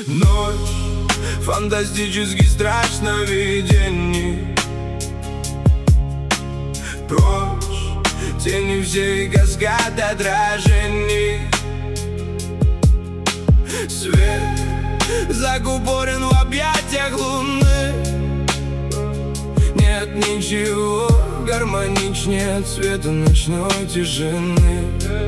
Ночь, фантастический страж сновидений. Прочь, тени все и каскад отражений. Свет закупорен в объятиях луны. Нет ничего гармоничнее цвета ночной тишины.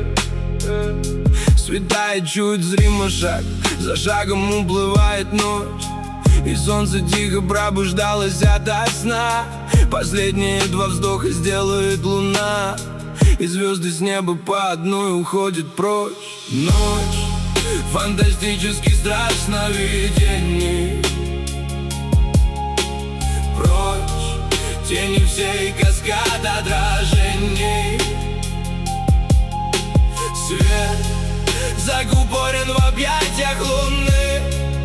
Светает чуть зримо, шаг за шагом уплывает ночь, и солнце тихо пробуждалось ото сна. Последние два вздоха сделает луна, и звезды с неба по одной уходят прочь. Ночь, фантастический страж сновидений. Прочь, тени все и каскад отражений. Свет закупорен в объятиях луны.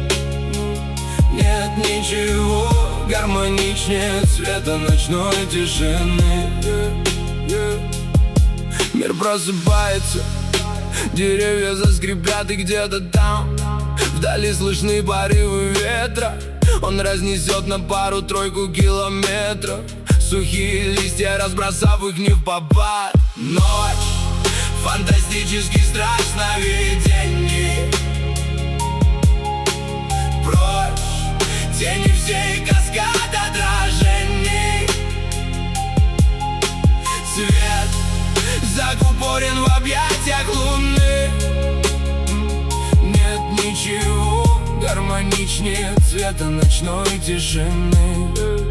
Нет ничего гармоничнее цвета ночной тишины. Мир просыпается, деревья заскрипят, и где-то там вдали слышны порывы ветра. Он разнесет на пару-тройку километров сухие листья, разбросав их не впопад. Ночь, фантастический страж сновидений. Прочь, тени все и каскад отражений. Свет закупорен в объятиях луны. Нет ничего гармоничнее цвета ночной тишины.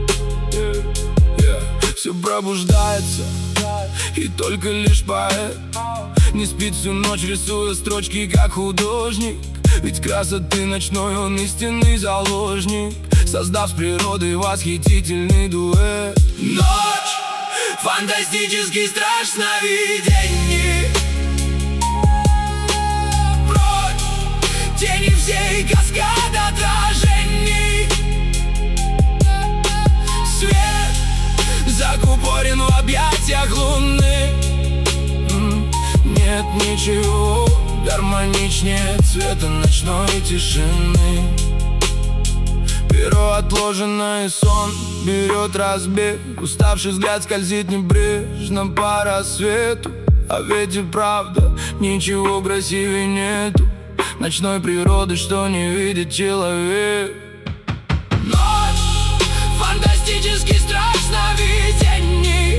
Все пробуждается, и только лишь поэт не спит всю ночь, рисуя строчки как художник. Ведь красоты ночной он истинный заложник, создав с природой восхитительный дуэт. Ночь, фантастический страж сновидений. Прочь, тени все и каскад отражений. Свет закупорен в объятиях луны. Нет ничего гармоничнее цвета ночной тишины. Перо отложено, и сон берет разбег. Уставший взгляд скользит небрежно по рассвету. А ведь и правда ничего красивее нету ночной природы, что не видит человек. Ночь, фантастический страж сновидений.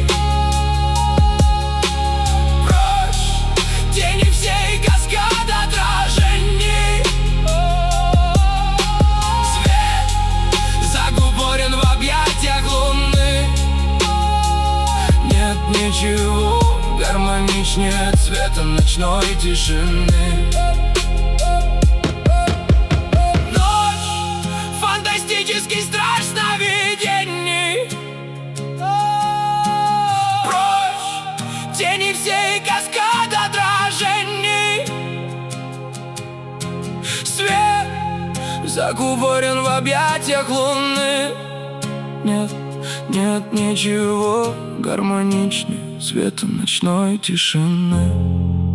Прочь, тени все и каскад отражений. Свет закупорен в объятиях луны. Нет ничего гармоничнее цвета ночной тишины. Ночь, фантастический страж сновидений. Прочь, тени все и каскад отражений. Свет закупорен в объятиях луны. Нет ничего гармоничнее цвета ночной тишины.